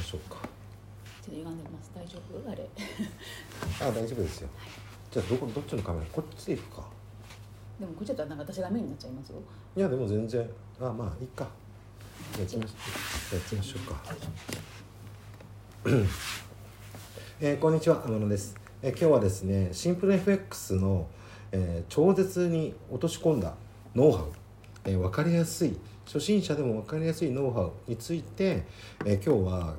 しょうか。 ちょっと歪んでます。大丈夫？あれ大丈夫ですよ、はい、じゃあどっちのカメラ、こっちでいくか。 でもこっちだったらなんか私がメインになっちゃいますよ。 いやでも全然まあいいか。やってみましょうか。こんにちは、天野です。今日はですね、シンプル FX の、超絶に落とし込んだノウハウ、分かりやすい、初心者でも分かりやすいノウハウについて、今日は、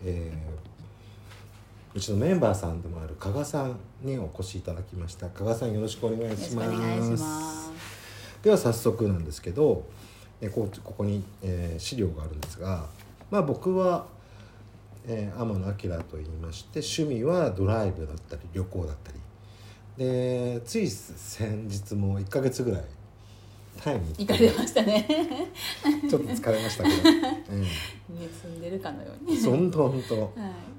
うちのメンバーさんでもある加賀さんにお越しいただきました。加賀さん、よろしくお願いします。 よろしくお願いします。 では早速なんですけど、ここに、資料があるんですが、僕は天野明と言いまして、趣味はドライブだったり旅行だったりで、つい先日も1ヶ月ぐらいタイに行かれましたねちょっと疲れましたけど、 住んでるかのように本当、はい、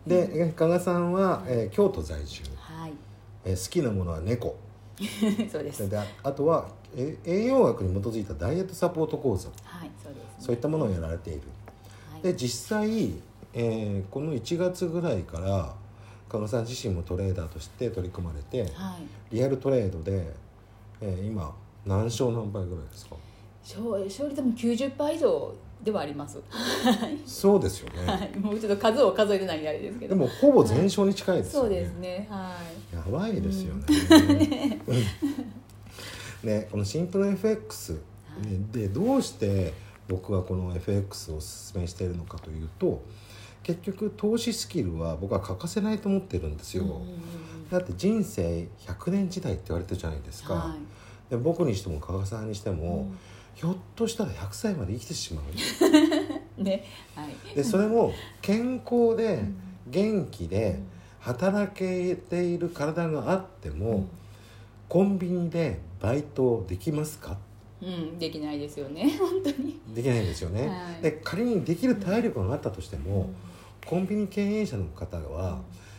で加賀さんは、京都在住、 はい、 好きなものは猫そうです。 で、あとは栄養学に基づいたダイエットサポート講座、 はい、そうですね、 そういったものをやられている、はい、で実際この1月ぐらいから加賀さん自身もトレーダーとして取り組まれて、はい、リアルトレードで、今何勝何敗ぐらいですか？ 勝利でも 90% 以上ではありますそうですよね、 はい、もうちょっと数を数えてないんであれですけど、 でもほぼ全勝に近いですよね、 はい、そうですね、はい、 やばいですよね、ね、このシンプル FX でどうして僕はこの FX をお勧めしているのかというと、結局投資スキルは僕は欠かせないと思ってるんですよ、だって人生100年時代って言われてるじゃないですか、はい、で僕にしても加賀さんにしても、ひょっとしたら100歳まで生きてしまうね、はい、でそれも健康で元気で働けている体があっても、コンビニでバイトできますか？ できないですよね、本当にできないですよね、はい、で仮にできる体力があったとしても、コンビニ経営者の方は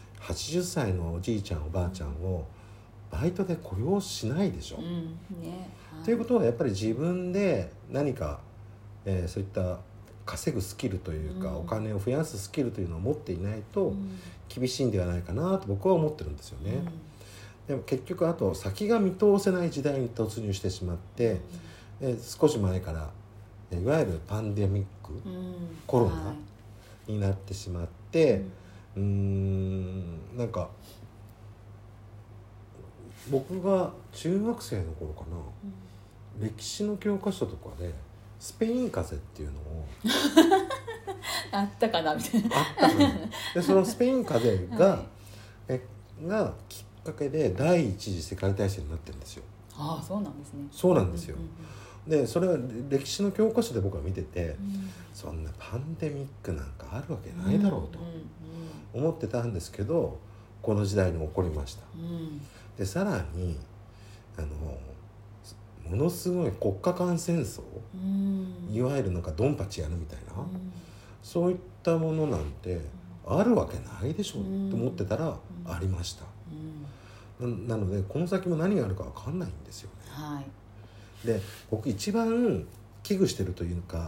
80歳のおじいちゃんおばあちゃんをバイトで雇用しないでしょ、ね、はい、ということはやっぱり自分で何か、そういった稼ぐスキルというか、お金を増やすスキルというのを持っていないと厳しいんではないかなと僕は思ってるんですよね、でも結局あと先が見通せない時代に突入してしまって、少し前からいわゆるパンデミック、コロナになってしまって、なんか僕が中学生の頃かな、歴史の教科書とかでスペイン風邪っていうのをあったかなみたいな、 あったかなでそのスペイン風邪が、がきっかけで第一次世界大戦になってるんですよ。 ああ、そうなんですね。 そうなんですよ、でそれは歴史の教科書で僕は見てて、そんなパンデミックなんかあるわけないだろうと思ってたんですけど、この時代に起こりました、でさらにものすごい国家間戦争、いわゆるなんかドンパチやるみたいな、そういったものなんてあるわけないでしょと思ってたらありました、なのでこの先も何があるか分かんないんですよね、はい、で僕一番危惧してるというか、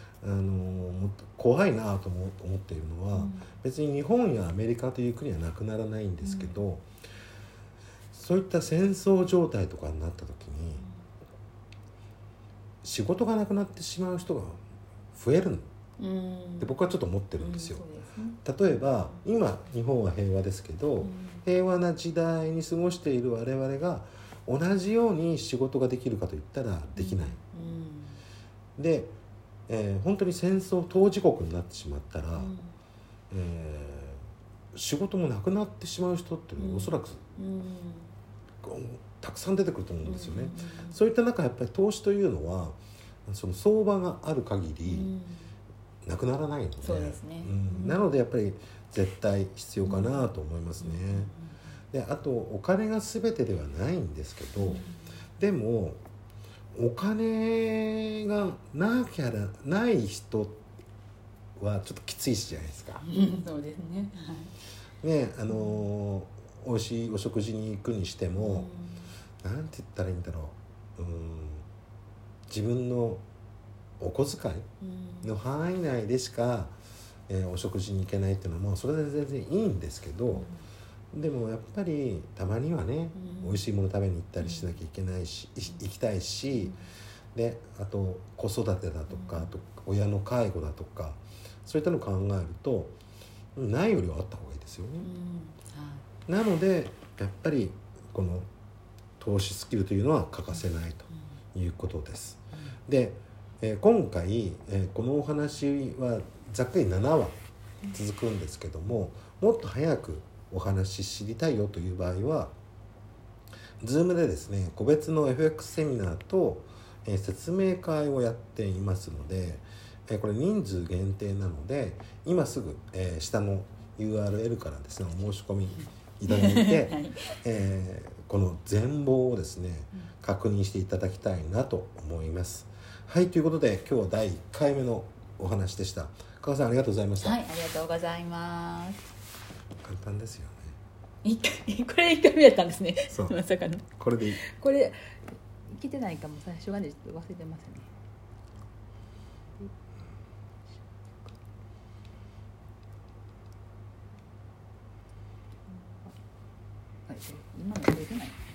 怖いなと思っているのは、別に日本やアメリカという国はなくならないんですけど、そういった戦争状態とかになった時に仕事がなくなってしまう人が増えるって僕はちょっと思ってるんですよ、例えば今日本は平和ですけど、平和な時代に過ごしている我々が同じように仕事ができるかといったらできない、で、本当に戦争当事国になってしまったら、仕事もなくなってしまう人っておそらく、たくさん出てくると思うんですよね、そういった中やっぱり投資というのはその相場がある限りなくならないので、そうですね、なのでやっぱり絶対必要かなと思いますね、であとお金が全てではないんですけど、でもお金がない人はちょっときついじゃないですか、 そうですね、 ね、美味しいお食事に行くにしても、なんて言ったらいいんだろう、自分のお小遣いの範囲内でしかお食事に行けないっていうのはもうそれで全然いいんですけど、でもやっぱりたまにはね、美味しいもの食べに行ったりしなきゃいけないし、行きたいし、であと子育てだとか、あと親の介護だとか、そういったのを考えるとないよりはあった方がいいですよね。なのでやっぱりこの投資スキルというのは欠かせないということです。で、今回、このお話はざっくり7話続くんですけども、もっと早くお話知りたいよという場合は Zoom でですね、個別の FX セミナーと、説明会をやっていますので、これ人数限定なので今すぐ、下の URL からですねお申し込みいただいて、はい、この全貌をですね確認していただきたいなと思います。はい、ということで今日は第1回目のお話でした。加賀さんありがとうございました。 はい、ありがとうございます。 簡単ですよね。これ1回目やったんですね。まさかのこれでいい。 これ聞いてないかも、最初はねちょっと忘れてますね。今の出てない。